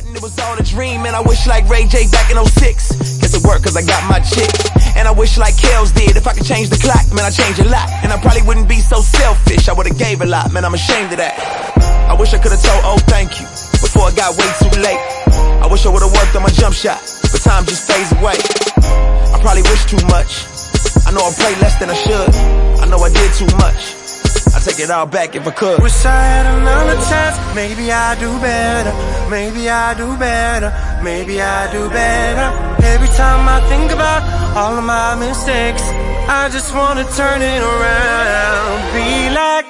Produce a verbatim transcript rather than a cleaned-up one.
and it was all a dream. And I wish like Ray J back in oh six. Guess it worked cause I got my chick. And I wish like Kels did, if I could change the clock, man, I change a lot. And I probably wouldn't be so selfish, I would've gave a lot, man, I'm ashamed of that. I wish I could've told, oh thank you, before it got way too late. I wish I would've worked on my jump shot, but time just fades away. I probably wish too much, I know I played less than I should. I know I did too much, I take it all back if I could. Wish I had another chance, maybe I do better. Maybe I do better, maybe I do better. Every time I think about all of my mistakes, I just wanna turn it around. Be like